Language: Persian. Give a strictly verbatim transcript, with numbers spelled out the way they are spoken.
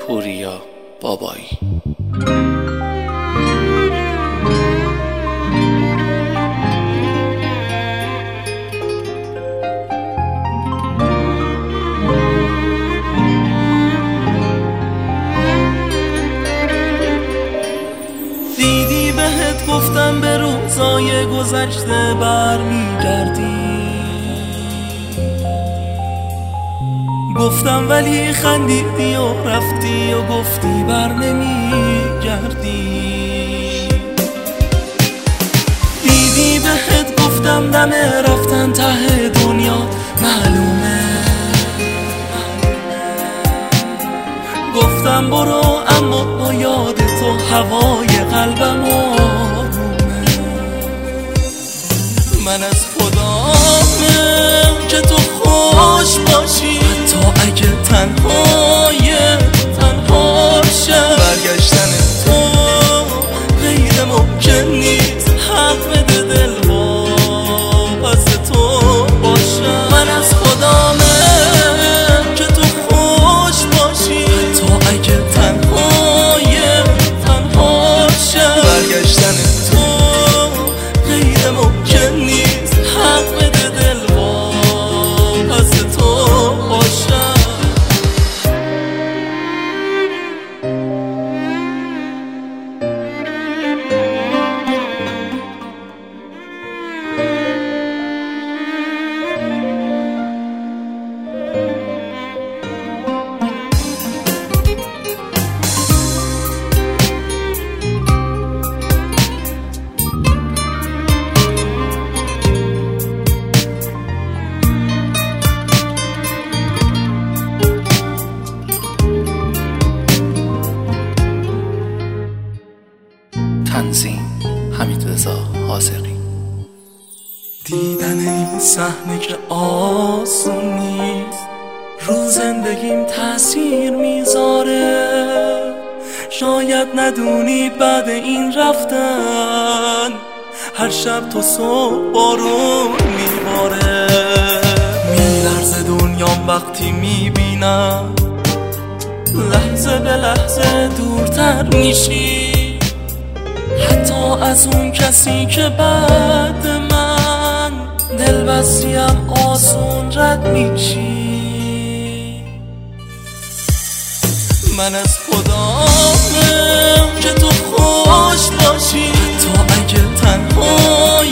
پوریا بابایی. دیدی بهت گفتم به روزای گذشته برمیگردی، گفتم ولی خندیدی و رفتی و گفتی بر نمیگردی. دیدی بهت گفتم دم رفتن ته دنیا معلومه، گفتم برو اما با یاد تو هوای قلبم آرومه. من از خدامه که تو خوش باشی، حتی اگه تنهای تنها شم. برگشتن تو غیر ممکن نیست، حق بده دل با پس تو باشم. من از خدامه که تو خوش باشی، حتی اگه تنهای تنها شم. برگشتن تو غیر ممکن نیست، حق بده دل با پس تو باشم. تنظیم حمیدرضا حاذقی. دیدن این صحنه که آسون نیست، رو زندگیم تأثیر میذاره. شاید ندونی بعد این رفتن هر شب تو صبح بارون میباره. میلرزه دنیام وقتی میبینم لحظه به لحظه دورتر میشی، حتی از اون کسی که بعد من دل بستیم آسون رد میشی. من از خدامه که تو خوش باشی، حتی اگه تنهای